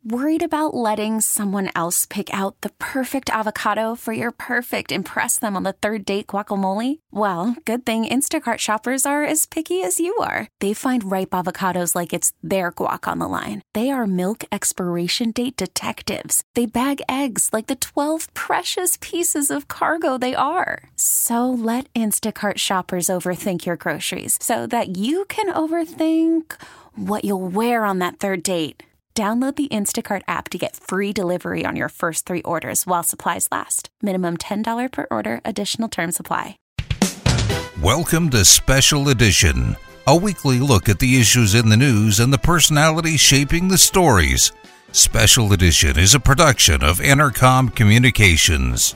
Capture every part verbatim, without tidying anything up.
Worried about letting someone else pick out the perfect avocado for your perfect impress them on the third date guacamole? Well, good thing Instacart shoppers are as picky as you are. They find ripe avocados like it's their guac on the line. They are milk expiration date detectives. They bag eggs like the twelve precious pieces of cargo they are. So let Instacart shoppers overthink your groceries so that you can overthink what you'll wear on that third date. Download the Instacart app to get free delivery on your first three orders while supplies last. Minimum ten dollars per order. Additional terms apply. Welcome to Special Edition, a weekly look at the issues in the news and the personalities shaping the stories. Special Edition is a production of Entercom Communications.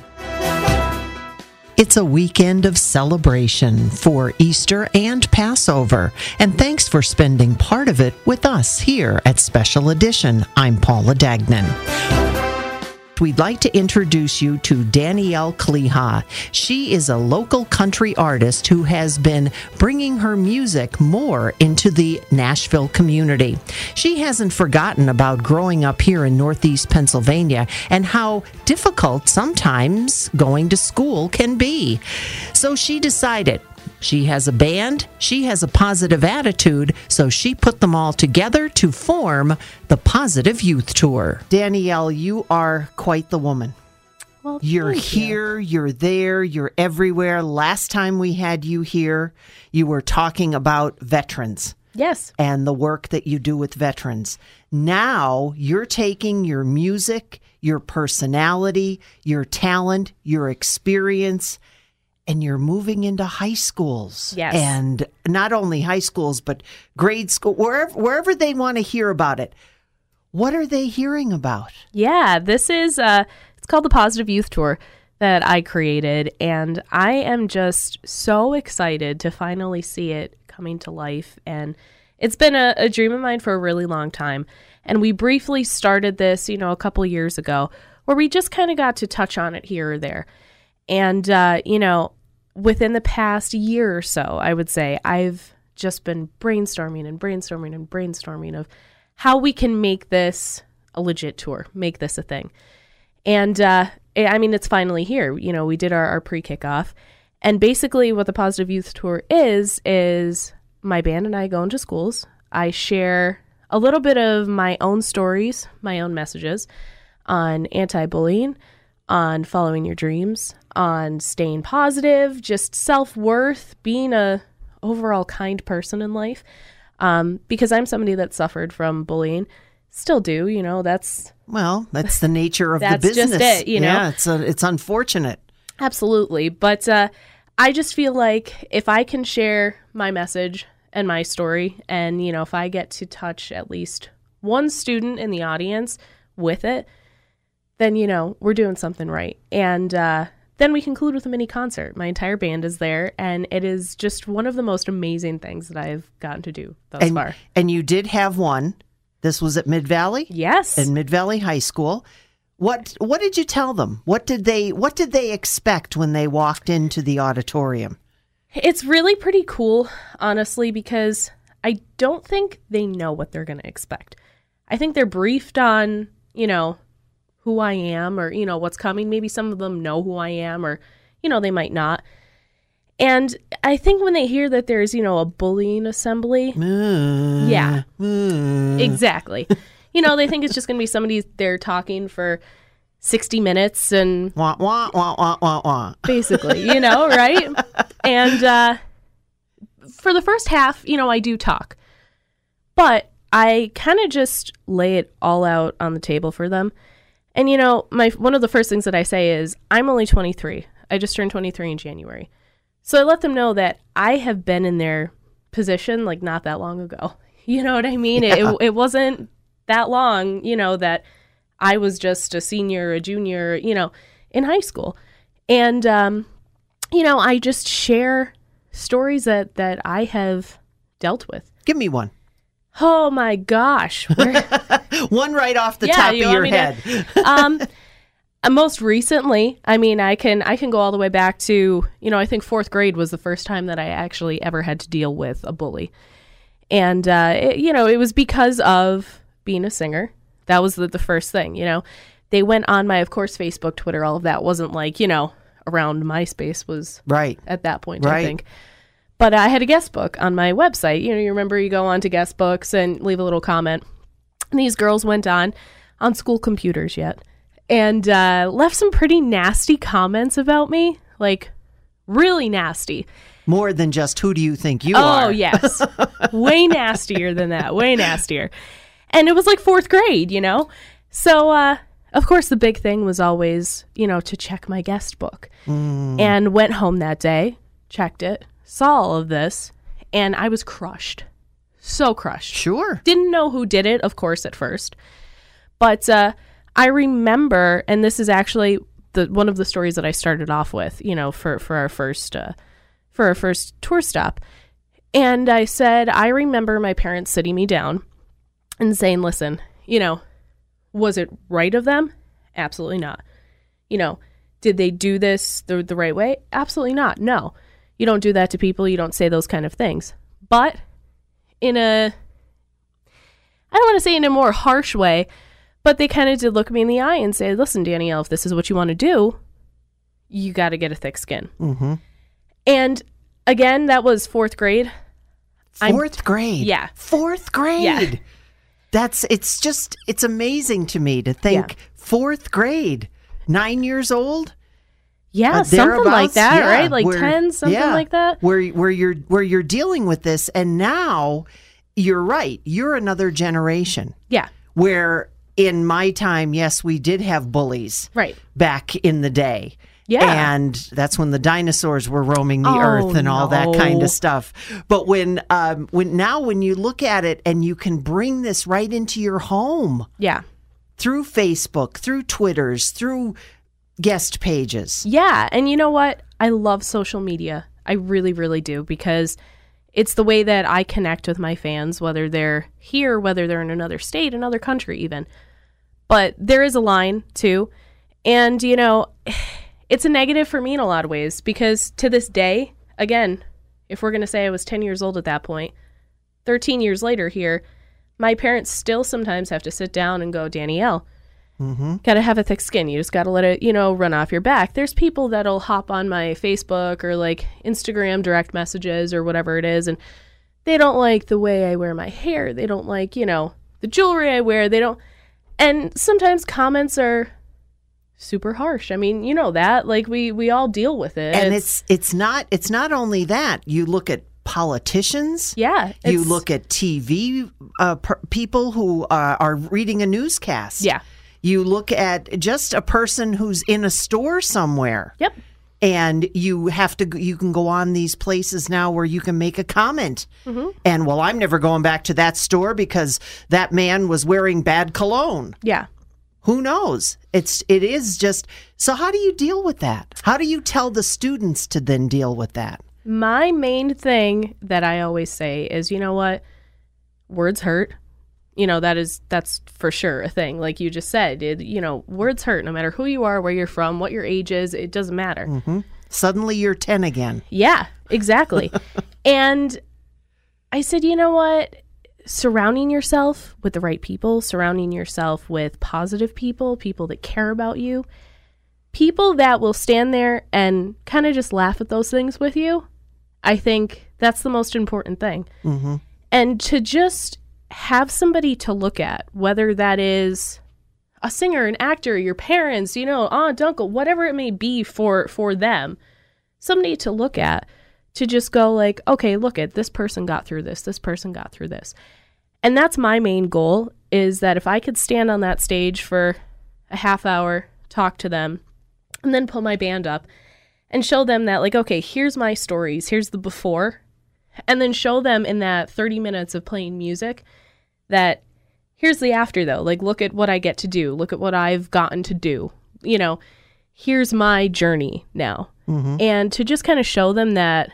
It's a weekend of celebration for Easter and Passover, and thanks for spending part of it with us here at Special Edition. I'm Paula Dagnan. We'd like to introduce you to Danielle Kleha. She is a local country artist who has been bringing her music more into the Nashville community. She hasn't forgotten about growing up here in Northeast Pennsylvania and how difficult sometimes going to school can be. So she decided she has a band, she has a positive attitude, so she put them all together to form the Positive Youth Tour. Danielle, you are quite the woman. Well, you're thank here, you. you're there, you're everywhere. Last time we had you here, you were talking about veterans. Yes. And the work that you do with veterans. Now you're taking your music, your personality, your talent, your experience, and you're moving into high schools. Yes. And not only high schools, but grade school, wherever, wherever they want to hear about it. What are they hearing about? Yeah, this is, uh, it's called the Positive Youth Tour that I created. And I am just so excited to finally see it coming to life. And it's been a, a dream of mine for a really long time. And we briefly started this, you know, a couple years ago, where we just kind of got to touch on it here or there. And, uh, you know, within the past year or so, I would say, I've just been brainstorming and brainstorming and brainstorming of how we can make this a legit tour, make this a thing. And, uh, I mean, it's finally here. You know, we did our, our pre-kickoff. And basically what the Positive Youth Tour is, is my band and I go into schools. I share a little bit of my own stories, my own messages on anti-bullying, on following your dreams, on staying positive, just self-worth, being a overall kind person in life. Um, because I'm somebody that suffered from bullying, still do, you know, that's... Well, that's the nature of the that's business. just it, you know? Yeah, it's, a, it's unfortunate. Absolutely. But uh, I just feel like if I can share my message and my story, and, you know, if I get to touch at least one student in the audience with it, then, you know, we're doing something right. And uh, then we conclude with a mini concert. My entire band is there, and it is just one of the most amazing things that I've gotten to do thus and, far. And you did have one. This was at Mid-Valley? Yes. In Mid-Valley High School. What what did you tell them? What did they what did they expect when they walked into the auditorium? It's really pretty cool, honestly, because I don't think they know what they're going to expect. I think they're briefed on, you know, who I am or, you know, what's coming. Maybe some of them know who I am or, you know, they might not. And I think when they hear that there's, you know, a bullying assembly, uh, yeah, uh. exactly. You know, they think it's just going to be somebody there talking for sixty minutes and wah, wah, wah, wah, wah, wah. Basically, you know, right? And uh, for the first half, you know, I do talk, but I kind of just lay it all out on the table for them. And, you know, my one of the first things that I say is, I'm only twenty-three. I just turned twenty-three in January. So I let them know that I have been in their position, like, not that long ago. You know what I mean? Yeah. It, it wasn't that long, you know, that I was just a senior, a junior, you know, in high school. And, um, you know, I just share stories that, that I have dealt with. Give me one. Oh, my gosh. One right off the yeah, top you of your want me head. To, um, most recently, I mean, I can I can go all the way back to, you know, I think fourth grade was the first time that I actually ever had to deal with a bully. And, uh, it, you know, it was because of being a singer. That was the, the first thing, you know. They went on my, of course, Facebook, Twitter, all of that wasn't like, you know, around MySpace was right at that point, right. I think. But I had a guest book on my website. You know, you remember you go on to guest books and leave a little comment. And these girls went on, on school computers yet, and uh, left some pretty nasty comments about me, like really nasty. More than just who do you think you oh, are? Oh, yes. Way nastier than that. Way nastier. And it was like fourth grade, you know? So, uh, of course, the big thing was always, you know, to check my guest book. Mm. And went home that day, checked it, saw all of this, and I was crushed. So crushed. Sure. Didn't know who did it, of course, at first. But uh, I remember, and this is actually the one of the stories that I started off with, you know, for, for our first... Uh, for our first tour stop. And I said, I remember my parents sitting me down and saying, listen, you know, was it right of them? Absolutely not. You know, did they do this the, the right way? Absolutely not. No, you don't do that to people. You don't say those kind of things. But in a, I don't want to say in a more harsh way, but they kind of did look me in the eye and say, listen, Danielle, if this is what you want to do, you got to get a thick skin. Mm-hmm. And again, that was fourth grade. Fourth I'm, grade? Yeah. Fourth grade? Yeah. That's, it's just, it's amazing to me to think yeah. fourth grade, nine years old? Yeah, uh, something like that, yeah, right? Like where, ten, something yeah, like that. Where, where, you're, where you're dealing with this, and now, you're right, you're another generation. Yeah. Where in my time, yes, we did have bullies. Right. Back in the day. Yeah. And that's when the dinosaurs were roaming the oh, earth and all no. that kind of stuff. But when um, when now when you look at it and you can bring this right into your home. Yeah. Through Facebook, through Twitters, through guest pages. Yeah. And you know what? I love social media. I really, really do, because it's the way that I connect with my fans, whether they're here, whether they're in another state, another country even. But there is a line too. And, you know, it's a negative for me in a lot of ways, because to this day, again, if we're going to say I was ten years old at that point, thirteen years later here, my parents still sometimes have to sit down and go, Danielle, mm-hmm. got to have a thick skin. You just got to let it, you know, run off your back. There's people that'll hop on my Facebook or like Instagram direct messages or whatever it is, and they don't like the way I wear my hair. They don't like, you know, the jewelry I wear. They don't. And sometimes comments are super harsh. I mean, you know that, like we we all deal with it. And it's it's, it's not it's not only that. You look at politicians. Yeah. You look at T V uh, per- people who uh, are reading a newscast. Yeah. You look at just a person who's in a store somewhere. Yep. And you have to, you can go on these places now where you can make a comment. Mm-hmm. And, well, I'm never going back to that store because that man was wearing bad cologne. Yeah. Who knows? It's, it is just, so how do you deal with that? How do you tell the students to then deal with that? My main thing that I always say is, you know what? Words hurt. You know, that is, that's for sure a thing. Like you just said, it, you know, words hurt no matter who you are, where you're from, what your age is. It doesn't matter. Mm-hmm. Suddenly you're ten again. Yeah, exactly. And I said, you know what? Surrounding yourself with the right people, surrounding yourself with positive people, people that care about you, people that will stand there and kind of just laugh at those things with you. I think that's the most important thing. Mm-hmm. And to just have somebody to look at, whether that is a singer, an actor, your parents, you know, aunt, uncle, whatever it may be for, for them, somebody to look at, to just go like, okay, look at this person got through this, this person got through this. And that's my main goal, is that if I could stand on that stage for a half hour, talk to them, and then pull my band up and show them that, like, okay, here's my stories, here's the before, and then show them in that thirty minutes of playing music that here's the after, though. Like, look at what I get to do. Look at what I've gotten to do. You know, here's my journey now. Mm-hmm. And to just kind of show them that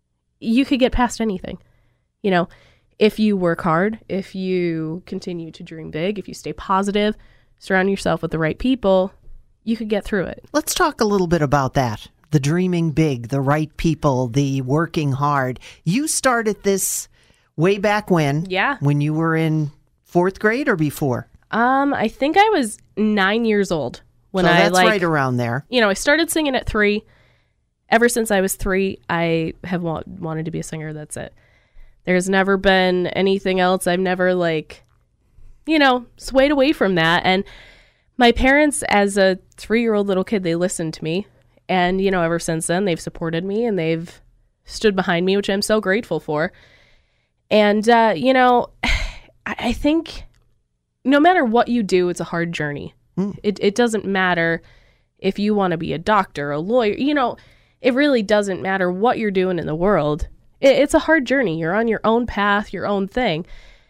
you could get past anything. You know, if you work hard, if you continue to dream big, if you stay positive, surround yourself with the right people, you could get through it. Let's talk a little bit about that. The dreaming big, the right people, the working hard. You started this way back when? Yeah. When you were in fourth grade or before? Um, I think I was nine years old when so I that's like, right around there. You know, I started singing at three. Ever since I was three, I have wa- wanted to be a singer. That's it. There's never been anything else. I've never like, you know, swayed away from that. And my parents, as a three-year-old little kid, they listened to me. And, you know, ever since then, they've supported me and they've stood behind me, which I'm so grateful for. And, uh, you know, I, I think no matter what you do, it's a hard journey. Mm. It, it doesn't matter if you want to be a doctor, a lawyer, you know, it really doesn't matter what you're doing in the world. It, it's a hard journey. You're on your own path, your own thing.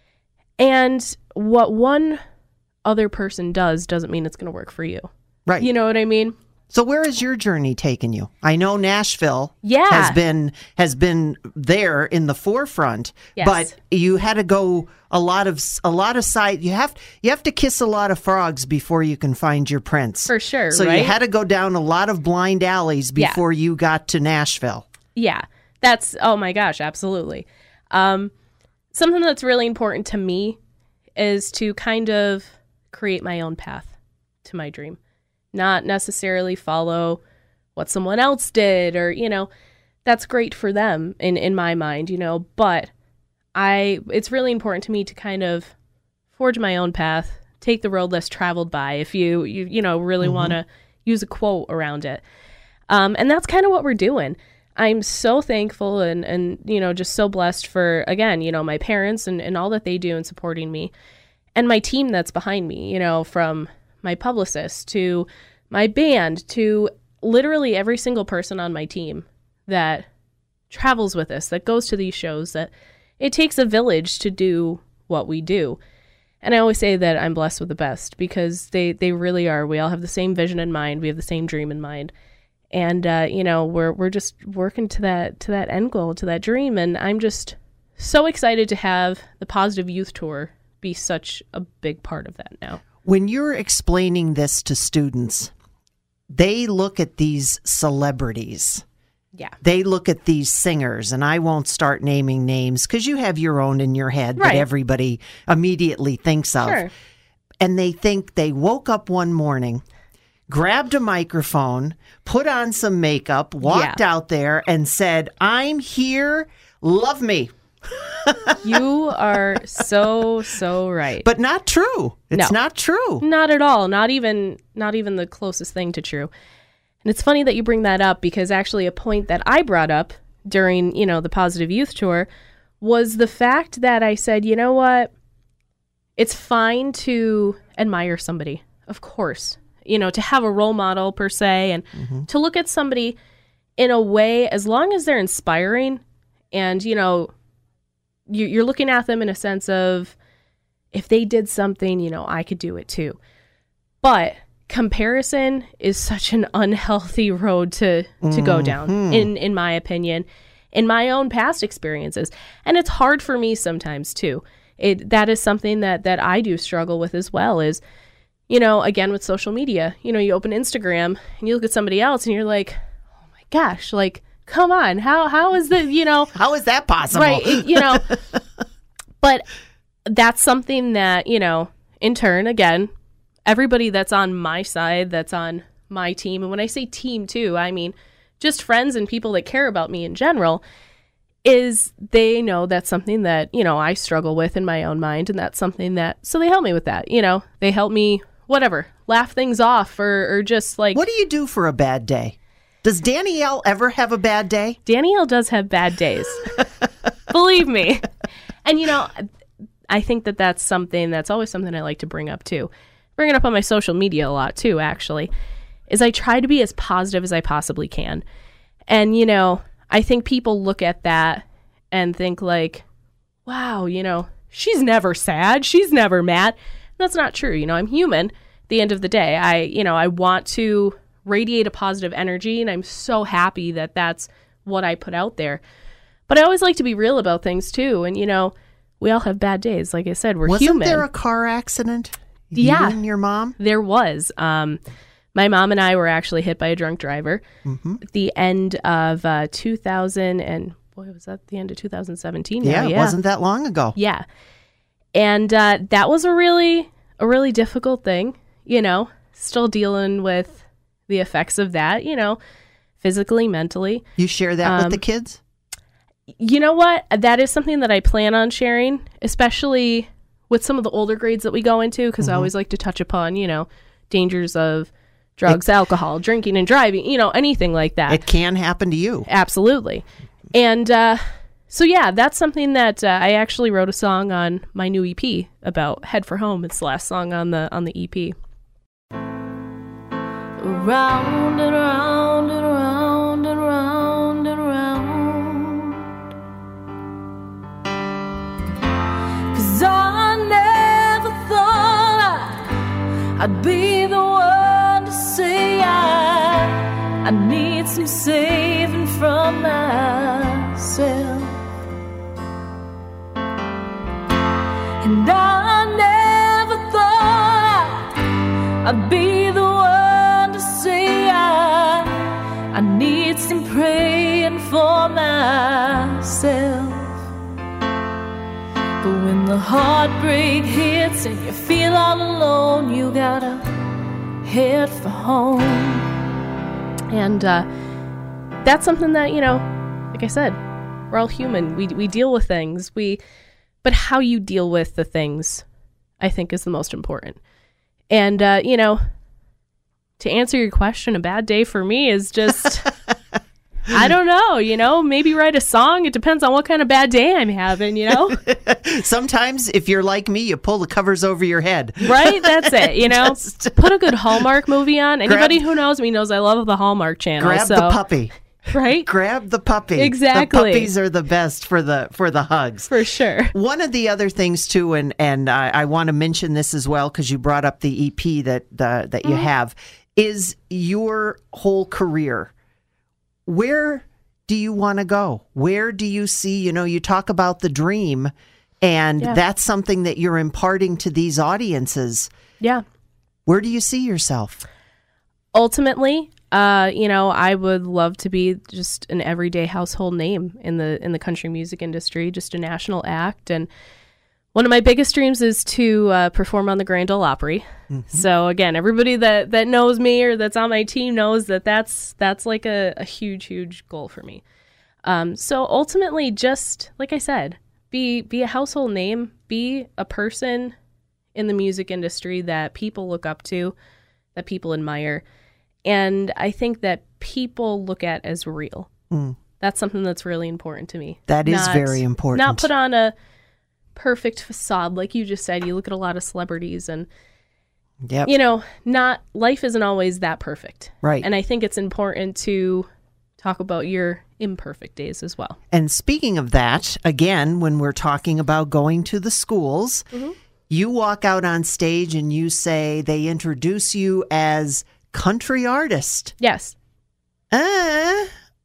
And what one other person does doesn't mean it's going to work for you. Right. You know what I mean? So where has your journey taken you? I know Nashville yeah. has been has been there in the forefront, yes. but you had to go a lot of a lot of side. You have you have to kiss a lot of frogs before you can find your prince. For sure. So right? you had to go down a lot of blind alleys before yeah. you got to Nashville. Yeah, that's oh my gosh, absolutely. Um, something that's really important to me is to kind of create my own path to my dream. Not necessarily follow what someone else did or, you know, that's great for them in, in my mind, you know, but I, it's really important to me to kind of forge my own path, take the road less traveled by if you, you, you know, really mm-hmm. want to use a quote around it. Um, and that's kind of what we're doing. I'm so thankful and, and, you know, just so blessed for, again, you know, my parents and, and all that they do in supporting me and my team that's behind me, you know, from my publicist to my band to literally every single person on my team that travels with us, that goes to these shows, that it takes a village to do what we do. And I always say that I'm blessed with the best because they, they really are. We all have the same vision in mind. We have the same dream in mind. And, uh, you know, we're, we're just working to that, to that end goal, to that dream. And I'm just so excited to have the Positive Youth Tour be such a big part of that now. When you're explaining this to students, they look at these celebrities. Yeah. They look at these singers, and I won't start naming names because you have your own in your head right. that everybody immediately thinks of. Sure. And they think they woke up one morning, grabbed a microphone, put on some makeup, walked yeah. out there and said, I'm here, love me. You are so, so right. But not true. It's no, not true. Not at all. Not even not even the closest thing to true. And it's funny that you bring that up because actually a point that I brought up during, you know, the Positive Youth Tour was the fact that I said, you know what? It's fine to admire somebody, of course. You know, to have a role model per se and mm-hmm. to look at somebody in a way, as long as they're inspiring and, you know, you're looking at them in a sense of if they did something, you know, I could do it too. But comparison is such an unhealthy road to, to mm-hmm. go down, in, in my opinion, in my own past experiences. And it's hard for me sometimes too. It that is something that, that I do struggle with as well is, you know, again, with social media, you know, you open Instagram and you look at somebody else and you're like, oh my gosh, like, come on, how how is that, you know? How is that possible? Right, it, you know. But that's something that, you know, in turn, again, everybody that's on my side, that's on my team, and when I say team too, I mean just friends and people that care about me in general, is they know that's something that, you know, I struggle with in my own mind, and that's something that, so they help me with that, you know. They help me, whatever, laugh things off or, or just like. What do you do for a bad day? Does Danielle ever have a bad day? Danielle does have bad days. Believe me. And, you know, I think that that's something that's always something I like to bring up, too. Bring it up on my social media a lot, too, actually, is I try to be as positive as I possibly can. And, you know, I think people look at that and think like, wow, you know, she's never sad. She's never mad. That's not true. You know, I'm human at the end of the day. I, you know, I want to radiate a positive energy, and I'm so happy that that's what I put out there. But I always like to be real about things too, and you know, we all have bad days. Like I said, we're Wasn't human. Wasn't there a car accident? Yeah, you and your mom? There was. Um, my mom and I were actually hit by a drunk driver mm-hmm. at the end of uh, two thousand, and boy, was that the end of two thousand seventeen? Yeah, now? It yeah, wasn't that long ago. Yeah, and uh, that was a really a really difficult thing, you know, still dealing with the effects of that, you know, physically, mentally. You share that Um, with the kids? You know what? That is something that I plan on sharing, especially with some of the older grades that we go into, because I always like to touch upon, you know, dangers of drugs, alcohol, drinking and driving, you know, anything like that. It can happen to you. Absolutely. And uh, so, yeah, that's something that uh, I actually wrote a song on my new E P about. Head for Home. It's the last song on the on the E P. Round and round and round and round and round, 'cause I never thought I'd, I'd be the one to say I, I need some saving from myself. And I never thought I'd be the one to say I, I need some praying for myself. But when the heartbreak hits and you feel all alone, you gotta head for home. And uh, that's something that, you know, like I said, we're all human. We we deal with things. We, but how you deal with the things, I think, is the most important. And, uh, you know, to answer your question, a bad day for me is just, I don't know, you know, maybe write a song. It depends on what kind of bad day I'm having, you know? Sometimes, if you're like me, you pull the covers over your head. Right? That's it, you know? Just put a good Hallmark movie on. Anybody grab, who knows me knows I love the Hallmark Channel. Grab so. the puppy. Right? Grab the puppy. Exactly. The puppies are the best for the for the hugs. For sure. One of the other things too, and and I, I want to mention this as well because you brought up the E P that the, that you mm-hmm. have, is your whole career. Where do you want to go? Where do you see? You know, you talk about the dream, and yeah. that's something that you're imparting to these audiences. Yeah. Where do you see yourself? Ultimately, Uh, you know, I would love to be just an everyday household name in the in the country music industry, just a national act. And one of my biggest dreams is to uh, perform on the Grand Ole Opry. Mm-hmm. So again, everybody that, that knows me or that's on my team knows that that's that's like a, a huge, huge goal for me. Um, so ultimately, just like I said, be be a household name, be a person in the music industry that people look up to, that people admire. And I think that people look at as real. Mm. That's something that's really important to me. That is not, very important. Not put on a perfect facade. Like you just said, you look at a lot of celebrities and, yep. you know, not life isn't always that perfect. Right. And I think it's important to talk about your imperfect days as well. And speaking of that, again, when we're talking about going to the schools, mm-hmm. you walk out on stage and you say they introduce you as country artist. Yes. Uh,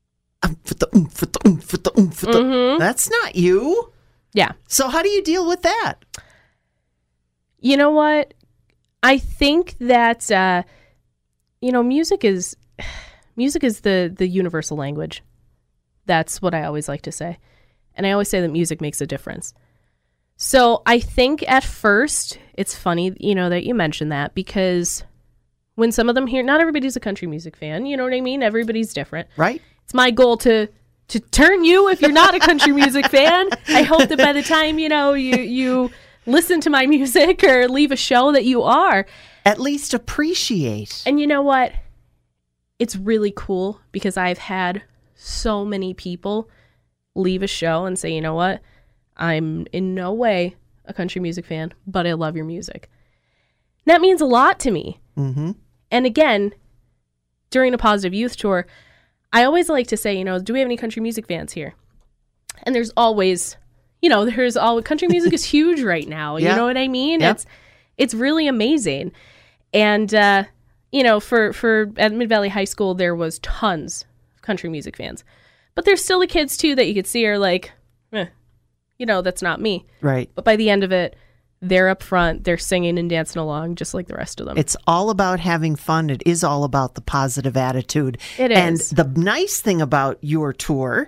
mm-hmm. That's not you. Yeah. So how do you deal with that? You know what? I think that, uh, you know, music is music is the, the universal language. That's what I always like to say. And I always say that music makes a difference. So I think at first it's funny, you know, that you mentioned that, because when some of them hear, not everybody's a country music fan, you know what I mean? Everybody's different. Right. It's my goal to to turn you, if you're not a country music fan. I hope that by the time, you know, you, you listen to my music or leave a show that you are. At least appreciate. And you know what? It's really cool because I've had so many people leave a show and say, you know what? I'm in no way a country music fan, but I love your music. That means a lot to me. Mm-hmm. And again, during a Positive Youth Tour, I always like to say, you know, do we have any country music fans here? And there's always, you know, there's all country music is huge right now. You yeah. know what I mean? Yeah. It's it's really amazing. And, uh, you know, for, for at Mid-Valley High School, there was tons of country music fans. But there's still the kids, too, that you could see are like, eh, you know, that's not me. Right. But by the end of it, they're up front, they're singing and dancing along just like the rest of them. It's all about having fun. It is all about the positive attitude. It is. And the nice thing about your tour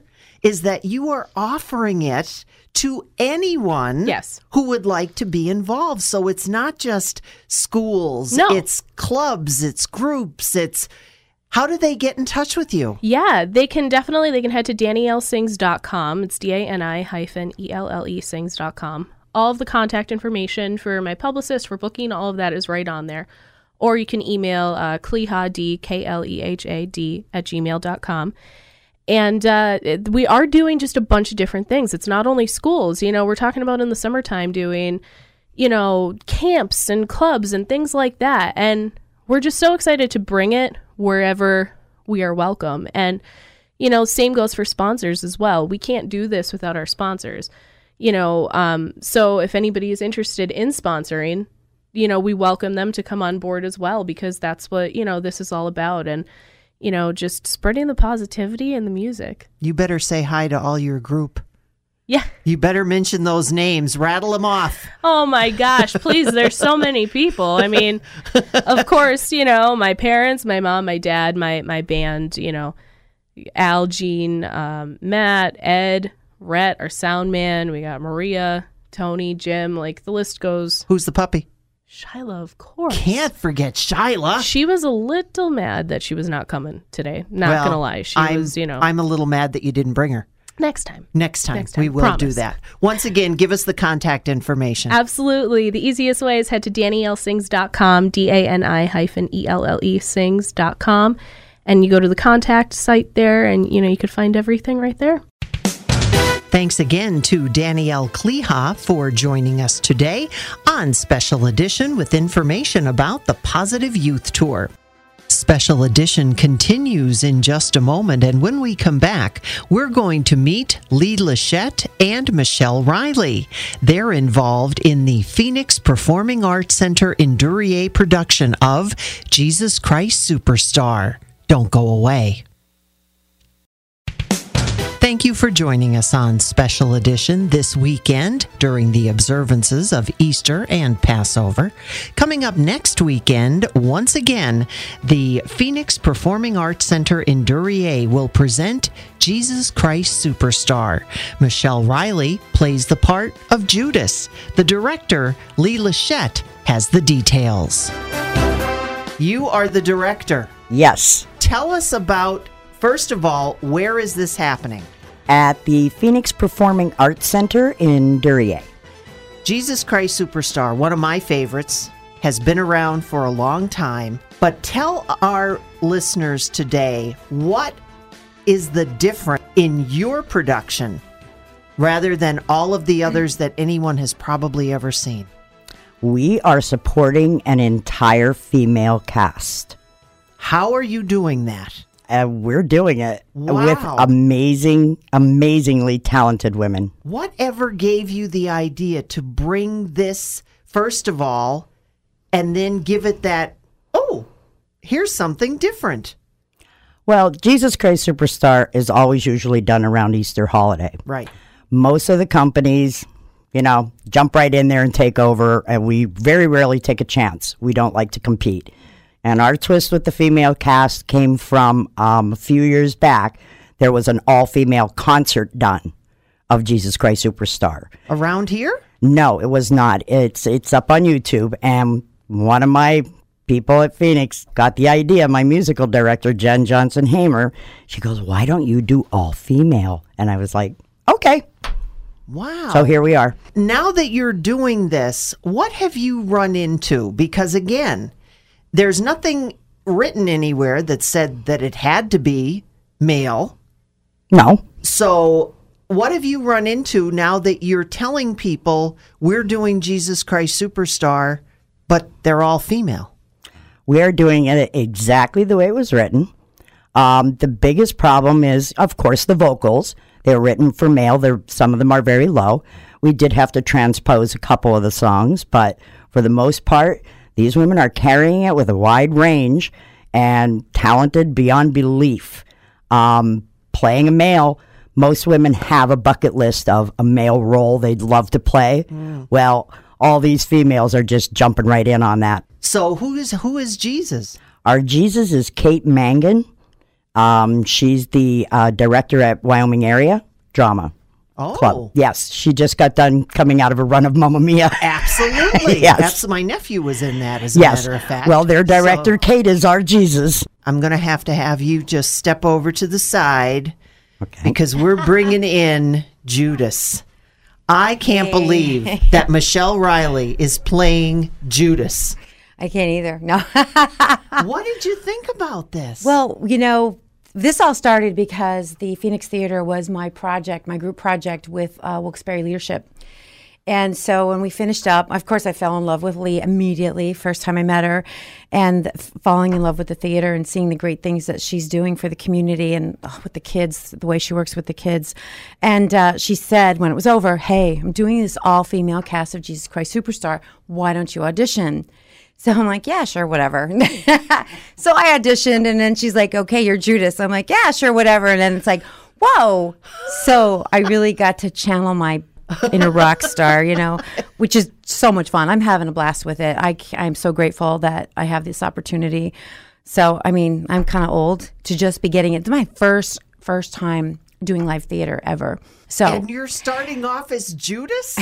is that you are offering it to anyone Yes. who would like to be involved. So it's not just schools, No. it's clubs, it's groups, it's how do they get in touch with you? Yeah, they can definitely, they can head to danielle sings dot com. It's D A N I hyphen E L L E sings dot com. All of the contact information for my publicist, for booking, all of that is right on there. Or you can email uh, Kleha, D, K L E H A D, at gmail dot com. And uh, it- we are doing just a bunch of different things. It's not only schools. You know, we're talking about in the summertime doing, you know, camps and clubs and things like that. And we're just so excited to bring it wherever we are welcome. And, you know, same goes for sponsors as well. We can't do this without our sponsors. You know, um, so if anybody is interested in sponsoring, you know, we welcome them to come on board as well, because that's what, you know, this is all about. And, you know, just spreading the positivity and the music. You better say hi to all your group. Yeah. You better mention those names, rattle them off. Oh my gosh, please. There's so many people. I mean, of course, you know, my parents, my mom, my dad, my, my band, you know, Al, Gene, um, Matt, Ed, Rhett, our sound man. We got Maria, Tony, Jim, like the list goes. Who's the puppy? Shyla, of course. Can't forget Shyla. She was a little mad that she was not coming today. Not Well, gonna lie. She I'm, was, you know, I'm a little mad that you didn't bring her. next time. Next time, Next time. we will Promise. do that. Once again, give us the contact information. Absolutely. The easiest way is head to danielle sings dot com, D A N I hyphen E L L E sings dot com, and you go to the contact site there, and, you know, you could find everything right there. Thanks again to Danielle Kleha for joining us today on Special Edition with information about the Positive Youth Tour. Special Edition continues in just a moment, and when we come back, we're going to meet Lee Lachette and Michelle Riley. They're involved in the Phoenix Performing Arts Center in Duryea production of Jesus Christ Superstar. Don't go away. Thank you for joining us on Special Edition this weekend during the observances of Easter and Passover. Coming up next weekend, once again, the Phoenix Performing Arts Center in Duryea will present Jesus Christ Superstar. Michelle Riley plays the part of Judas. The director, Lee Lachette, has the details. You are the director. Yes, Tell us about, first of all, where is this happening? at the Phoenix Performing Arts Center in Duryea. Jesus Christ Superstar, one of my favorites, has been around for a long time. But tell our listeners today, what is the difference in your production rather than all of the others that anyone has probably ever seen? We are supporting an entire female cast. How are you doing that? And we're doing it with Wow. amazing, amazingly talented women. Whatever gave you the idea to bring this, first of all, and then give it that, oh, here's something different? Well, Jesus Christ Superstar is always usually done around Easter holiday. Right. Most of the companies, you know, jump right in there and take over, and we very rarely take a chance. We don't like to compete. And our twist with the female cast came from um, a few years back. There was an all-female concert done of Jesus Christ Superstar. Around here? No, it was not. It's it's up on YouTube, and one of my people at Phoenix got the idea. My musical director, Jen Johnson Hamer, she goes, "Why don't you do all-female?" And I was like, "Okay." Wow. So here we are. Now that you're doing this, what have you run into? Because again, there's nothing written anywhere that said that it had to be male. No. So what have you run into now that you're telling people we're doing Jesus Christ Superstar, but they're all female? We are doing it exactly the way it was written. Um, the biggest problem is, of course, the vocals. They're written for male. They're, some of them are very low. We did have to transpose a couple of the songs, but for the most part, these women are carrying it with a wide range and talented beyond belief. Um, playing a male, most women have a bucket list of a male role they'd love to play. Mm. Well, all these females are just jumping right in on that. So who is who is Jesus? Our Jesus is Kate Mangan. Um, she's the uh, director at Wyoming Area, drama Oh, club. Yes, she just got done coming out of a run of Mamma Mia. absolutely. Yes. That's my nephew was in that, as a Yes. matter of fact. Well, their director, So Kate, is our Jesus. I'm going to have to have you just step over to the side Okay. because we're bringing in Judas. I can't believe that Michelle Riley is playing Judas. I can't either. No. What did you think about this? Well, you know, this all started because the Phoenix Theater was my project, my group project with uh, Wilkes-Barre Leadership. And so when we finished up, of course, I fell in love with Lee immediately, first time I met her, and f- falling in love with the theater and seeing the great things that she's doing for the community and oh, with the kids, the way she works with the kids. And uh, she said when it was over, hey, I'm doing this all-female cast of Jesus Christ Superstar. Why don't you audition? So I'm like, yeah, sure, whatever. So I auditioned, and then she's like, okay, you're Judas. I'm like, yeah, sure, whatever. And then it's like, whoa. So I really got to channel my inner rock star, you know, which is so much fun. I'm having a blast with it. I, I'm so grateful that I have this opportunity. So, I mean, I'm kind of old to just be getting it. It's my first, first time doing live theater ever. So, and you're starting off as Judas?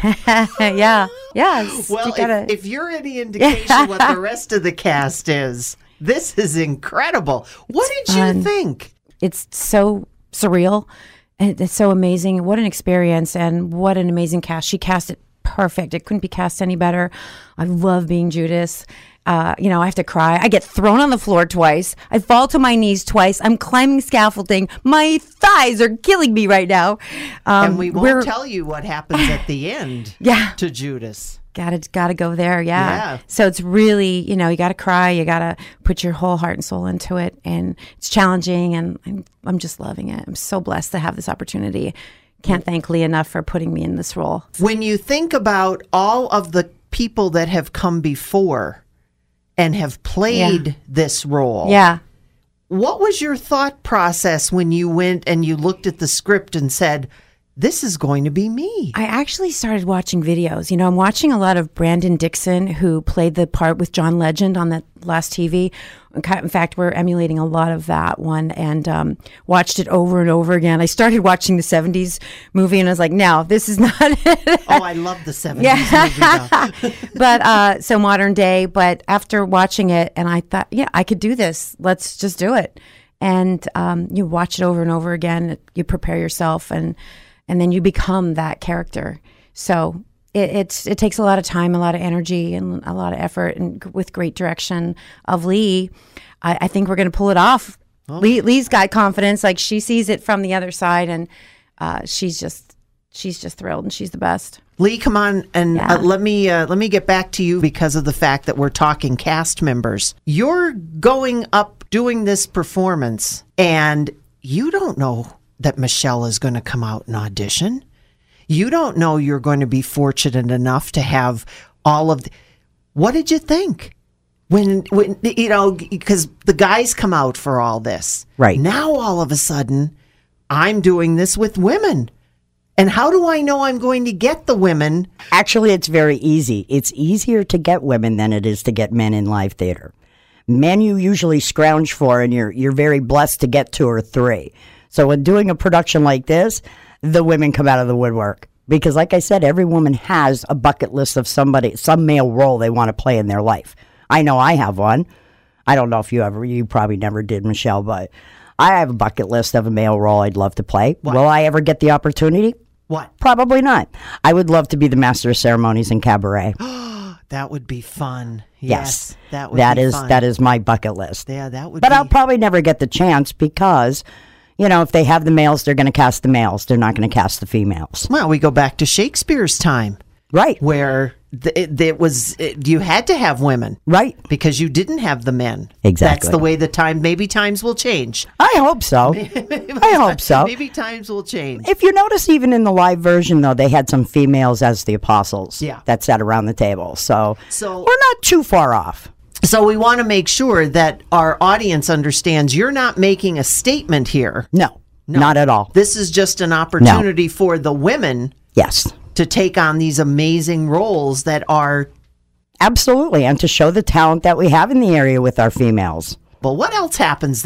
yeah, yeah. Well, you gotta, if, if you're any indication what the rest of the cast is, this is incredible. What It's did fun. you think? It's so surreal. And it's so amazing. What an experience and what an amazing cast. She cast it perfect. It couldn't be cast any better. I love being Judas. Uh, you know, I have to cry. I get thrown on the floor twice. I fall to my knees twice. I'm climbing scaffolding. My thighs are killing me right now. Um, And we won't we're- tell you what happens at the end Yeah. to Judas. Gotta gotta go there, yeah. Yeah. So it's really, you know, you gotta cry, you gotta put your whole heart and soul into it, and it's challenging, and I'm I'm just loving it. I'm so blessed to have this opportunity. Can't thank Lee enough for putting me in this role. When you think about all of the people that have come before and have played Yeah. this role, Yeah. what was your thought process when you went and you looked at the script and said, this is going to be me? I actually started watching videos. You know, I'm watching a lot of Brandon Dixon, who played the part with John Legend on that last T V. In fact, we're emulating a lot of that one, and um, watched it over and over again. I started watching the seventies movie, and I was like, no, this is not it. Oh, I love the seventies movie, though. But uh, so modern day. But after watching it, and I thought, yeah, I could do this. Let's just do it. And um, you watch it over and over again. You prepare yourself, and and then you become that character. So it, it's it takes a lot of time, a lot of energy, and a lot of effort, and g- with great direction of Lee, I, I think we're going to pull it off. Lee, Lee's got confidence. Like, she sees it from the other side, and uh, she's just she's just thrilled, and she's the best. Lee, come on, and Yeah. uh, let me uh, let me get back to you because of the fact that we're talking cast members. You're going up doing this performance, and you don't know that Michelle is going to come out and audition. You don't know you're going to be fortunate enough to have all of the, what did you think? When, when you know, because the guys come out for all this. Right. Now, all of a sudden, I'm doing this with women. And how do I know I'm going to get the women? Actually, it's very easy. It's easier to get women than it is to get men in live theater. Men you usually scrounge for, and you're you're very blessed to get two or three. So when doing a production like this, the women come out of the woodwork. Because like I said, every woman has a bucket list of somebody, some male role they want to play in their life. I know I have one. I don't know if you ever, you probably never did, Michelle, but I have a bucket list of a male role I'd love to play. What? Will I ever get the opportunity? What? Probably not. I would love to be the master of ceremonies in cabaret. That would be fun. Yes, Yes, that would that be is fun. that is my bucket list. Yeah, that would But be. I'll probably never get the chance because, you know, if they have the males, they're going to cast the males. They're not going to cast the females. Well, we go back to Shakespeare's time, Right. where th- it, it was it, you had to have women, Right. because you didn't have the men. Exactly. That's the way the time. Maybe times will change. I hope so. I hope so. Maybe times will change. If you notice, even in the live version, though, they had some females as the apostles. Yeah. That sat around the table. So, So- we're not too far off. So we want to make sure that our audience understands you're not making a statement here. No, not at all. This is just an opportunity for the women Yes. to take on these amazing roles that are. Absolutely. And to show the talent that we have in the area with our females. Well, what else happens there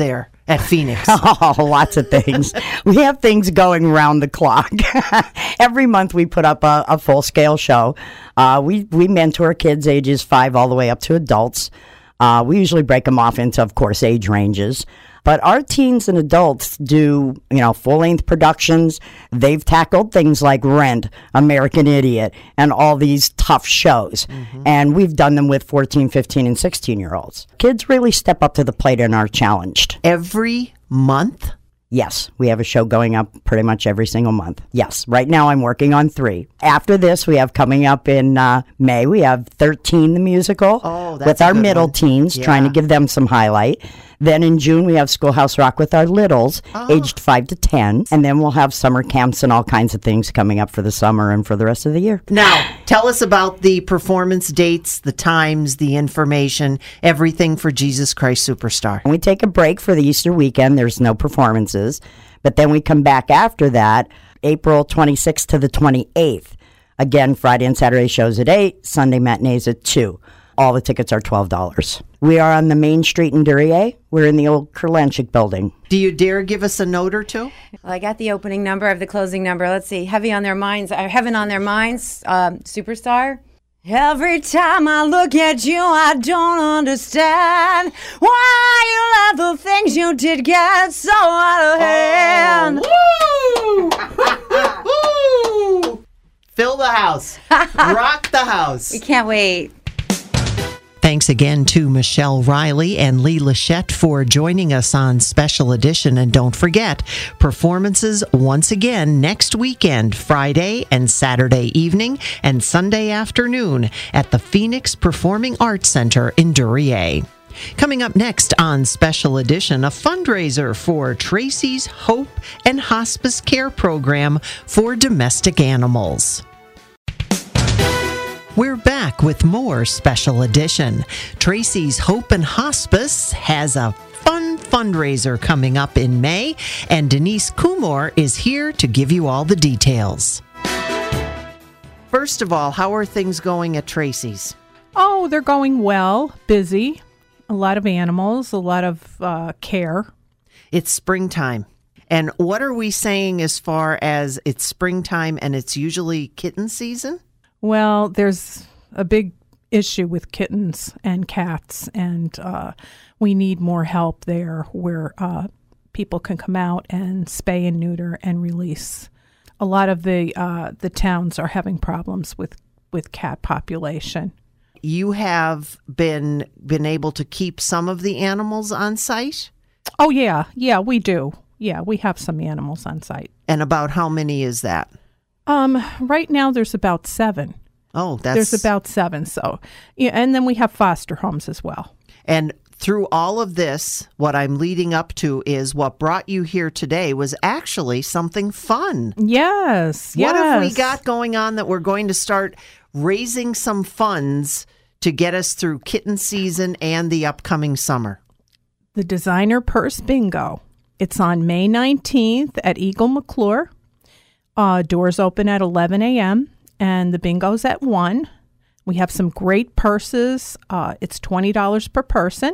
at Phoenix? Oh, lots of things. We have things going round the clock. Every month we put up a, a full-scale show. Uh, we, we mentor kids ages five all the way up to adults. Uh, we usually break them off into, of course, age ranges. But our teens and adults do, you know, full-length productions. They've tackled things like Rent, American Idiot, and all these tough shows. Mm-hmm. And we've done them with fourteen, fifteen, and sixteen-year-olds. Kids really step up to the plate and are challenged. Every month? Yes, we have a show going up pretty much every single month. Yes, right now I'm working on three. After this, we have coming up in uh, May, we have thirteen the musical oh, that's with a our good middle one. teens, Yeah. trying to give them some highlight. Then in June, we have Schoolhouse Rock with our littles, Oh. aged five to ten. And then we'll have summer camps and all kinds of things coming up for the summer and for the rest of the year. Now, tell us about the performance dates, the times, the information, everything for Jesus Christ Superstar. When we take a break for the Easter weekend, there's no performances. But then we come back after that, April twenty-sixth to the twenty-eighth. Again, Friday and Saturday shows at eight, Sunday matinees at two. All the tickets are twelve dollars. We are on the main street in Duryea. We're in the old Kurlanchik building. Do you dare give us a note or two? Well, I got the opening number. I have the closing number. Let's see. Heavy on their minds. Uh, Heaven on their minds. Um, Superstar. Every time I look at you, I don't understand why you let the things you did get so out of hand. Oh, woo! Woo! Fill the house. Rock the house. We can't wait. Thanks again to Michelle Riley and Lee Lachette for joining us on Special Edition. And don't forget, performances once again next weekend, Friday and Saturday evening and Sunday afternoon at the Phoenix Performing Arts Center in Duryea. Coming up next on Special Edition, a fundraiser for Tracy's Hope and Hospice Care Program for domestic animals. We're back with more Special Edition. Tracy's Hope and Hospice has a fun fundraiser coming up in May, and Denise Kumor is here to give you all the details. First of all, how are things going at Tracy's? Oh, they're going well, busy, a lot of animals, a lot of uh, care. It's springtime. And what are we saying as far as it's springtime and it's usually kitten season? Well, there's a big issue with kittens and cats, and uh, we need more help there where uh, people can come out and spay and neuter and release. A lot of the uh, the towns are having problems with, with cat population. You have been been able to keep some of the animals on site? Oh, yeah. Yeah, we do. Yeah, we have some animals on site. And about how many is that? Um, right now there's about seven. Oh, that's... There's about seven. So, yeah, and then we have foster homes as well. And through all of this, what I'm leading up to is what brought you here today was actually something fun. Yes, What yes. have we got going on that we're going to start raising some funds to get us through kitten season and the upcoming summer? The Designer Purse Bingo. It's on May nineteenth at Eagle McClure. Uh, doors open at eleven a.m. and the bingo's at one. We have some great purses. Uh, it's twenty dollars per person.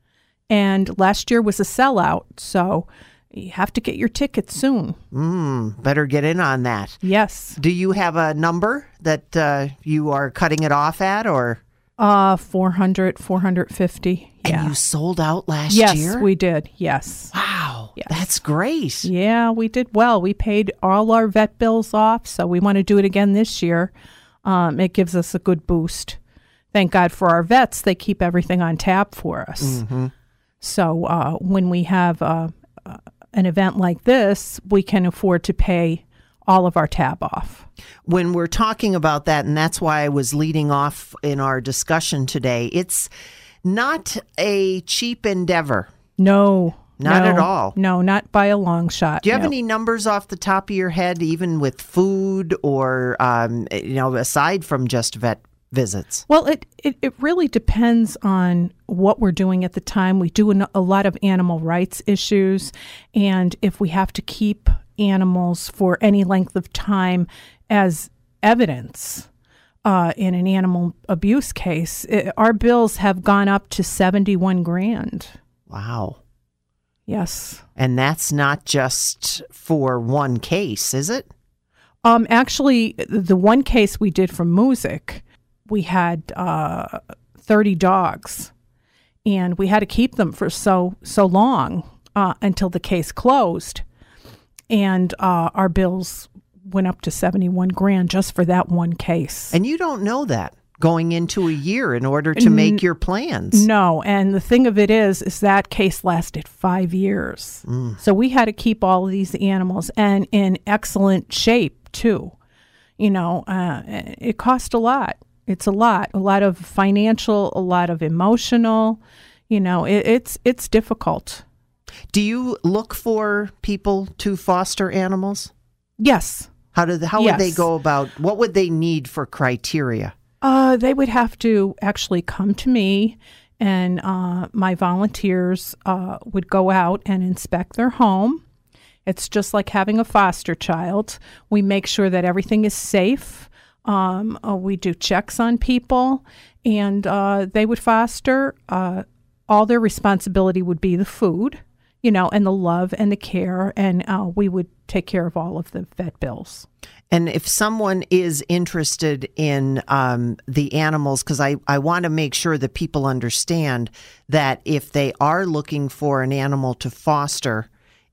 And last year was a sellout, so you have to get your tickets soon. Mm, better get in on that. Yes. Do you have a number that uh, you are cutting it off at, or? Uh, four hundred, four fifty. And Yeah. you sold out last yes, year? we did. Yes. Wow, Yes. that's great. Yeah, we did well. We paid all our vet bills off, so we want to do it again this year. Um, it gives us a good boost. Thank God for our vets. They keep everything on tap for us. Mm-hmm. So uh, when we have uh, uh, an event like this, we can afford to pay all of our tab off. When we're talking about that, and that's why I was leading off in our discussion today, it's not a cheap endeavor. No. Not no, at all. No, not by a long shot. Do you have no. any numbers off the top of your head, even with food or, um, you know, aside from just vet visits? Well, it, it, it really depends on what we're doing at the time. We do an, a lot of animal rights issues, and if we have to keep animals for any length of time as evidence uh, in an animal abuse case, it, our bills have gone up to seventy-one grand. Wow. Yes. And that's not just for one case, is it? Um, actually, the one case we did from Music, we had uh, thirty dogs, and we had to keep them for so so long uh, until the case closed, and uh, our bills went up to seventy-one grand just for that one case. And you don't know that going into a year in order to make your plans. No, and the thing of it is, is that case lasted five years. Mm. So we had to keep all of these animals and in excellent shape too. You know, uh, it cost a lot. It's a lot, a lot of financial, a lot of emotional. You know, it, it's it's difficult. Do you look for people to foster animals? Yes. How do they, how yes. would they go about? What would they need for criteria? Uh, they would have to actually come to me, and uh, my volunteers uh, would go out and inspect their home. It's just like having a foster child. We make sure that everything is safe. Um, uh, we do checks on people, and uh, they would foster. Uh, all their responsibility would be the food, you know, and the love and the care, and uh, we would take care of all of the vet bills. And if someone is interested in um, the animals, because I, I want to make sure that people understand that if they are looking for an animal to foster,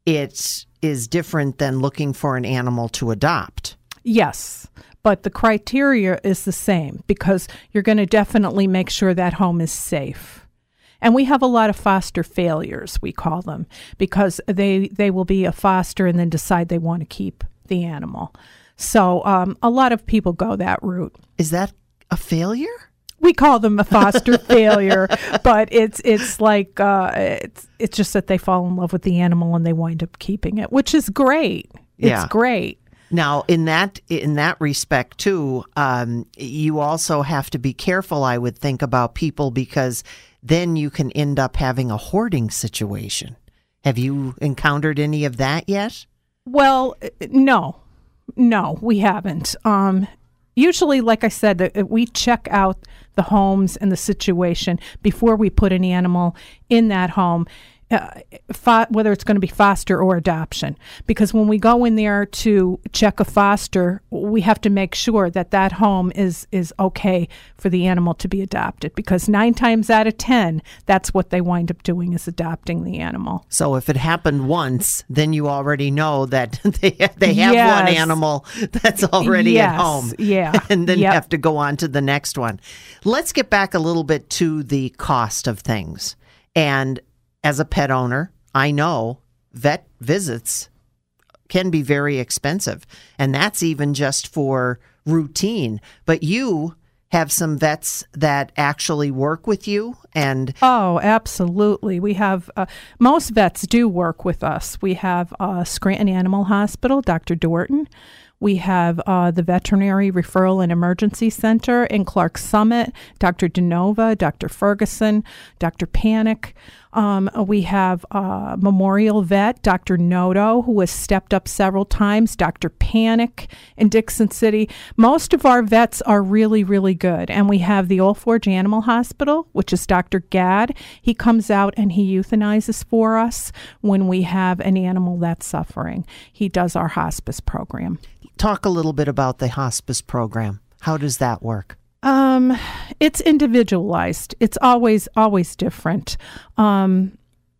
it is different than looking for an animal to adopt. Yes, but the criteria is the same because you're going to definitely make sure that home is safe. And we have a lot of foster failures, we call them, because they, they will be a foster and then decide they want to keep the animal. So um, a lot of people go that route. Is that a failure? We call them a foster failure, but it's it's like uh, it's it's just that they fall in love with the animal and they wind up keeping it, which is great. It's yeah. great. Now, in that in that respect too, um, you also have to be careful, I would think, about people because then you can end up having a hoarding situation. Have you encountered any of that yet? Well, no. No, we haven't. Um, usually, like I said, we check out the homes and the situation before we put any animal in that home, uh, fo- whether it's going to be foster or adoption. Because when we go in there to check a foster, we have to make sure that that home is, is okay for the animal to be adopted. Because nine times out of ten, that's what they wind up doing is adopting the animal. So if it happened once, then you already know that they, they have yes. one animal that's already yes. at home. Yeah. And then yep. you have to go on to the next one. Let's get back a little bit to the cost of things. And as a pet owner, I know vet visits can be very expensive. And that's even just for routine. But you have some vets that actually work with you and oh, absolutely. We have uh, most vets do work with us. We have uh, Scranton Animal Hospital, Doctor Dorton. We have uh, the Veterinary Referral and Emergency Center in Clark Summit, Doctor DeNova, Doctor Ferguson, Doctor Panic. Um, we have uh, Memorial Vet, Doctor Noto, who has stepped up several times, Doctor Panic in Dixon City. Most of our vets are really, really good. And we have the Old Forge Animal Hospital, which is Doctor Gadd. He comes out and he euthanizes for us when we have an animal that's suffering. He does our hospice program. Talk a little bit about the hospice program. How does that work? Um, it's individualized. It's always, always different. Um,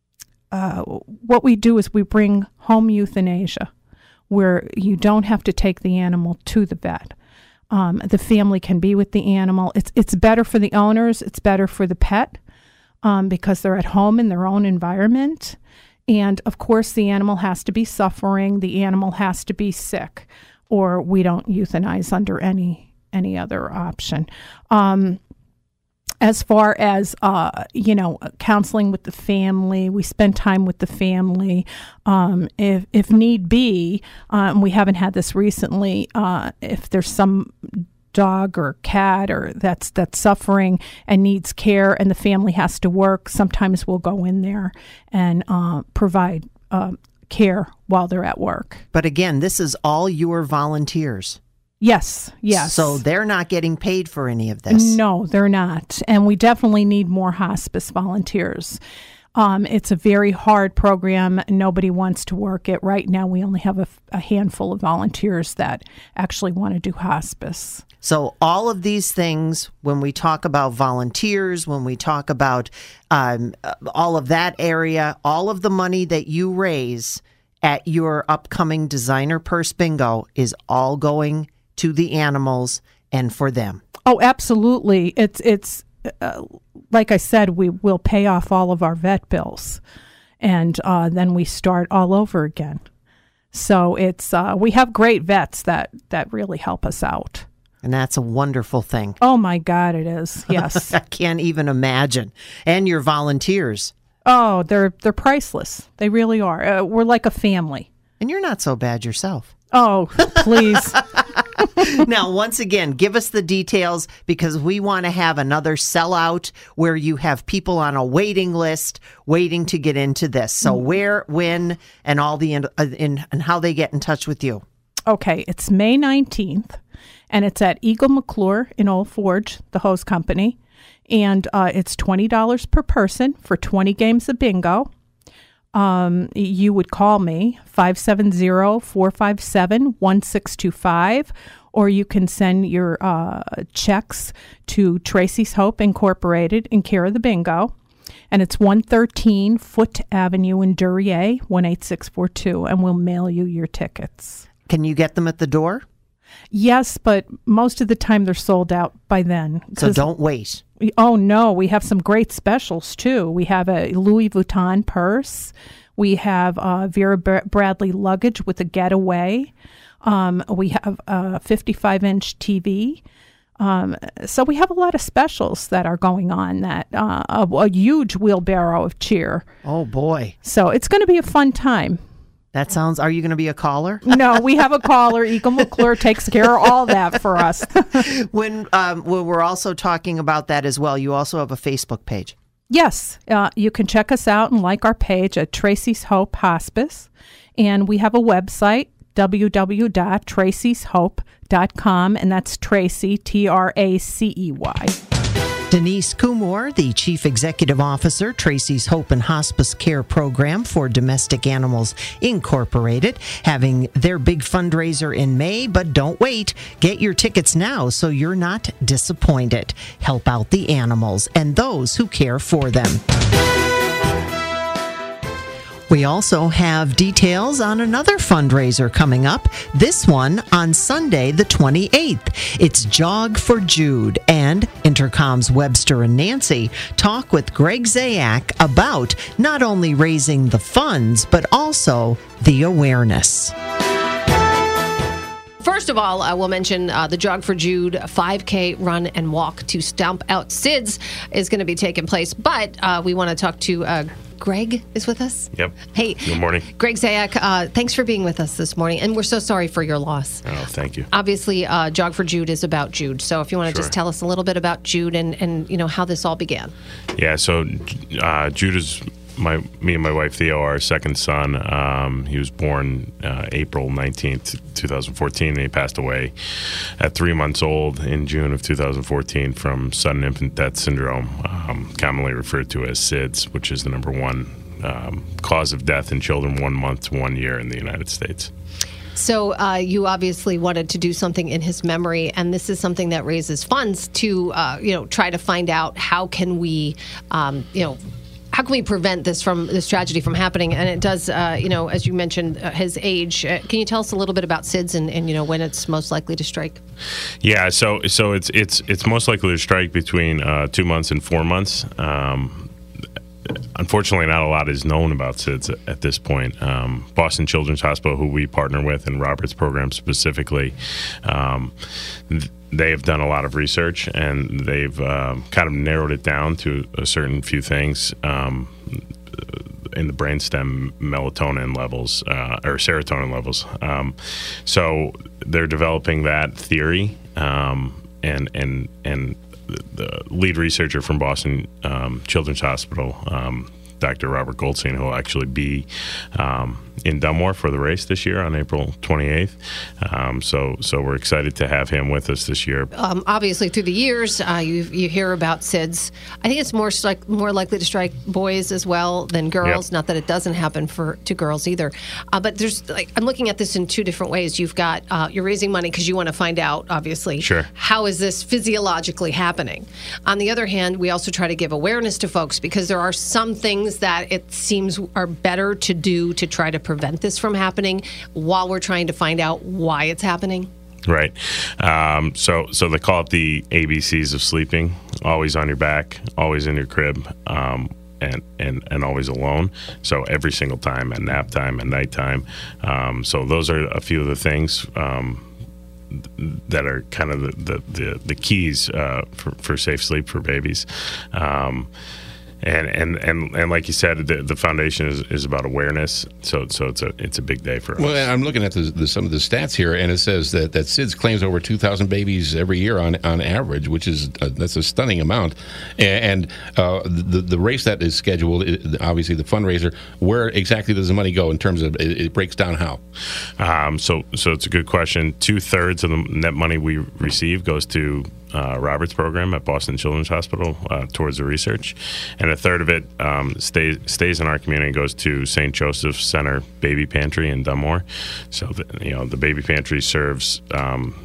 uh, what we do is we bring home euthanasia, where you don't have to take the animal to the vet. Um, the family can be with the animal. It's it's better for the owners. It's better for the pet um, because they're at home in their own environment. And, of course, the animal has to be suffering. The animal has to be sick, or we don't euthanize under any any other option. Um, as far as, uh, you know, counseling with the family, we spend time with the family. Um, if, if need be, um, we haven't had this recently, uh, if there's some dog or cat or that's that's suffering and needs care and the family has to work, sometimes we'll go in there and uh, provide uh, care while they're at work. But again, this is all your volunteers. Yes, yes. So they're not getting paid for any of this? No, they're not. And we definitely need more hospice volunteers. Um, it's a very hard program. Nobody wants to work it. Right now, we only have a, a handful of volunteers that actually want to do hospice. So all of these things, when we talk about volunteers, when we talk about um, all of that area, all of the money that you raise at your upcoming Designer Purse Bingo is all going to the animals and for them. Oh, absolutely. It's it's uh, like I said, we will pay off all of our vet bills, and uh, then we start all over again. So it's uh, we have great vets that that really help us out. And that's a wonderful thing. Oh, my God, it is. Yes. I can't even imagine. And your volunteers. Oh, they're they're priceless. They really are. Uh, we're like a family. And you're not so bad yourself. Oh, please. Now, once again, give us the details because we want to have another sellout where you have people on a waiting list waiting to get into this. So mm-hmm. where, when, and all the in, in, and how they get in touch with you. Okay, it's May nineteenth, and it's at Eagle McClure in Old Forge, the hose company, and uh, it's twenty dollars per person for twenty games of bingo. Um, you would call me, five seven zero, four five seven, one six two five, or you can send your uh, checks to Tracy's Hope Incorporated in care of the bingo. And it's one thirteen Foote Avenue in Duryea, one eight six four two, and we'll mail you your tickets. Can you get them at the door? Yes, but most of the time they're sold out by then. So don't wait. We, oh, no. We have some great specials, too. We have a Louis Vuitton purse. We have uh, Vera Bradley luggage with a getaway. Um, we have a fifty-five inch T V. Um, so we have a lot of specials that are going on, that uh, a, a huge wheelbarrow of cheer. Oh, boy. So it's going to be a fun time. That sounds, are you going to be a caller? No, we have a caller. Eagle McClure takes care of all that for us. when, um, when we're also talking about that as well, you also have a Facebook page. Yes, uh, you can check us out and like our page at Tracy's Hope Hospice. And we have a website, w w w dot tracys hope dot com, and that's Tracy, T R A C E Y. Denise Kumor, the Chief Executive Officer, Tracy's Hope and Hospice Care Program for Domestic Animals Incorporated, having their big fundraiser in May, but don't wait. Get your tickets now so you're not disappointed. Help out the animals and those who care for them. We also have details on another fundraiser coming up, this one on Sunday the twenty-eighth. It's Jog for Jude, and Intercom's Webster and Nancy talk with Greg Zayak about not only raising the funds, but also the awareness. First of all, I will mention uh, the Jog for Jude five K run and walk to stomp out S I D S is going to be taking place, but uh, we want to talk to uh, Greg is with us. Yep. Hey. Good morning. Greg Zayak, uh, thanks for being with us this morning, and we're so sorry for your loss. Oh, thank you. Obviously, uh, Jog for Jude is about Jude, so if you want to Sure. just tell us a little bit about Jude and, and you know how this all began. Yeah, so uh, Jude is my me and my wife Theo, our second son. Um, he was born uh, April nineteenth, twenty fourteen, and he passed away at three months old in June of two thousand fourteen from sudden infant death syndrome, um, commonly referred to as S I D S, which is the number one um, cause of death in children one month to one year in the United States. So uh, you obviously wanted to do something in his memory, and this is something that raises funds to, uh, you know, try to find out how can we, um, you know, how can we prevent this from this tragedy from happening? And it does, uh, you know, as you mentioned, uh, his age. Uh, can you tell us a little bit about S I D S and, and you know when it's most likely to strike? Yeah, so so it's it's it's most likely to strike between uh, two months and four months. Um, Unfortunately, not a lot is known about S I D S at this point. Um, Boston Children's Hospital, who we partner with, and Robert's program specifically, um, th- they have done a lot of research, and they've uh, kind of narrowed it down to a certain few things um, in the brainstem melatonin levels uh, or serotonin levels. Um, so they're developing that theory, um, and and and. the lead researcher from Boston um, Children's Hospital, um, Doctor Robert Goldstein, who will actually be um, in Dunmore for the race this year on April twenty-eighth. Um, so so we're excited to have him with us this year. Um, obviously, through the years, uh, you you hear about S I Ds. I think it's more like more likely to strike boys as well than girls. Yep. Not that it doesn't happen for to girls either. Uh, but there's like I'm looking at this in two different ways. You've got uh, you're raising money because you want to find out, obviously, sure. how is this physiologically happening. On the other hand, we also try to give awareness to folks because there are some things that it seems are better to do to try to prevent this from happening while we're trying to find out why it's happening. Right. Um, so so they call it the A B Cs of sleeping. Always on your back, always in your crib, um, and, and, and always alone. So every single time at nap time and nighttime. Um, so those are a few of the things um, that are kind of the, the, the, the keys uh, for, for safe sleep for babies. Um And, and and and like you said, the, the foundation is, is about awareness. So so it's a it's a big day for us. Well, I'm looking at the, the, some of the stats here, and it says that, that S I D S claims over two thousand babies every year on on average, which is a, that's a stunning amount. And uh, the the race that is scheduled, obviously the fundraiser, where exactly does the money go in terms of it, it breaks down how? Um, so so it's a good question. Two thirds of the net money we receive goes to Uh, Robert's program at Boston Children's Hospital uh, towards the research, and a third of it um, stays stays in our community and goes to Saint Joseph's Center Baby Pantry in Dunmore. So the, you know the Baby Pantry serves um,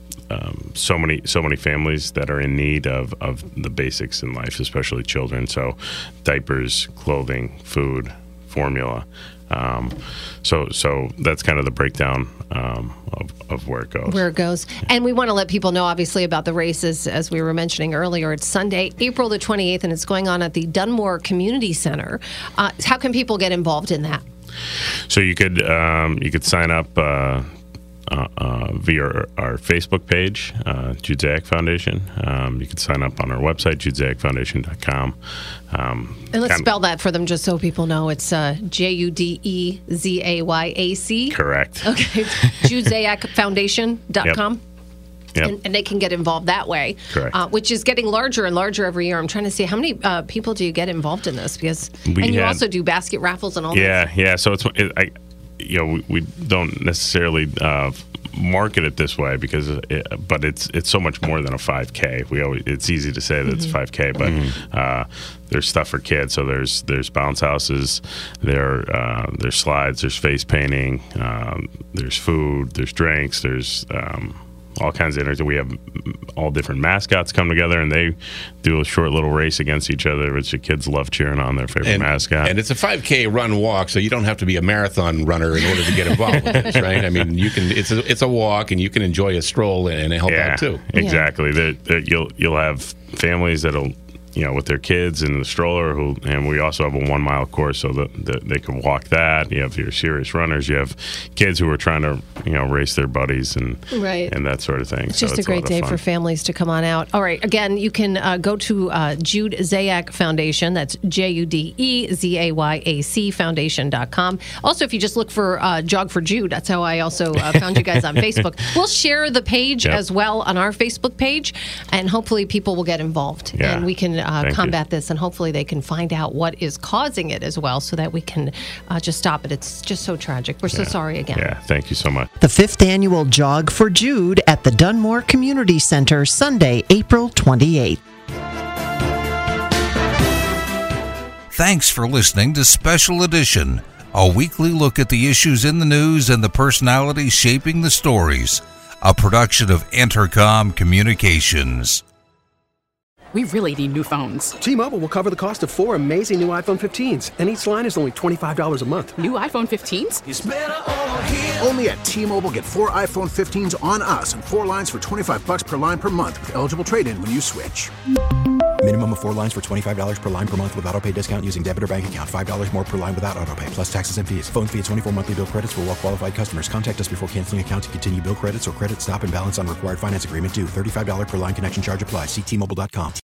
um, so many so many families that are in need of, of the basics in life, especially children. So diapers, clothing, food, formula. Um, so so that's kind of the breakdown um, of, of where it goes. Where it goes. And we want to let people know, obviously, about the races, as we were mentioning earlier. It's Sunday, April the twenty-eighth, and it's going on at the Dunmore Community Center. Uh, how can people get involved in that? So you could um, you could sign up uh, uh, uh, via our, our Facebook page, uh, Jude Zayak Foundation. Um, you can sign up on our website, jude zayak foundation dot com. Um, and let's kind of, spell that for them just so people know. It's uh, J U D E Z A Y A C. Correct. Okay. Jude Zayak Foundation dot com. Yep. Yep. And, and they can get involved that way, Correct. Uh, which is getting larger and larger every year. I'm trying to see how many uh, people do you get involved in this? Because We and you had- also do basket raffles and all Yeah, that. yeah. So it's it, I, you know, we, we don't necessarily uh, market it this way because, it, but it's it's so much more than a five K. We always it's easy to say that it's five K, but uh, there's stuff for kids. So there's there's bounce houses, there uh, there's slides, there's face painting, um, there's food, there's drinks, there's um, all kinds of entertainment. We have all different mascots come together and they do a short little race against each other, which the kids love cheering on their favorite And, mascot. and it's a five K run walk, so you don't have to be a marathon runner in order to get involved with this, right? I mean, you can. It's a it's a walk, and you can enjoy a stroll and help yeah, out too. Exactly. There there- you'll you'll have families that'll, you know, with their kids in the stroller, who, and we also have a one mile course so that, that they can walk that. You have your serious runners. You have kids who are trying to, you know, race their buddies and Right. and that sort of thing. It's So just a lot great of day fun. for families to come on out. All right. Again, you can uh, go to uh, Jude Zayak Foundation. That's J U D E Z A Y A C Foundation dot com. Also, if you just look for uh, Jog for Jude, that's how I also uh, found you guys on Facebook. We'll share the page Yep. as well on our Facebook page, and hopefully people will get involved. Yeah. And we can uh, Thank combat you. this, and hopefully they can find out what is causing it as well so that we can uh, just stop it. It's just so tragic. We're so sorry again. Yeah. Thank you so much. The fifth annual Jog for Jude at the Dunmore Community Center, Sunday, April twenty-eighth. Thanks for listening to Special Edition, a weekly look at the issues in the news and the personalities shaping the stories. A production of Entercom Communications. We really need new phones. T-Mobile will cover the cost of four amazing new iPhone fifteens, and each line is only twenty-five dollars a month. New iPhone fifteens? It's better over here. Only at T-Mobile, get four iPhone fifteens on us and four lines for twenty-five dollars per line per month with eligible trade-in when you switch. Minimum of four lines for twenty-five dollars per line per month with autopay discount using debit or bank account. five dollars more per line without autopay, plus taxes and fees. Phone fee at twenty-four monthly bill credits for well-qualified customers. Contact us before canceling account to continue bill credits or credit stop and balance on required finance agreement due. thirty-five dollars per line connection charge applies. See T Mobile dot com.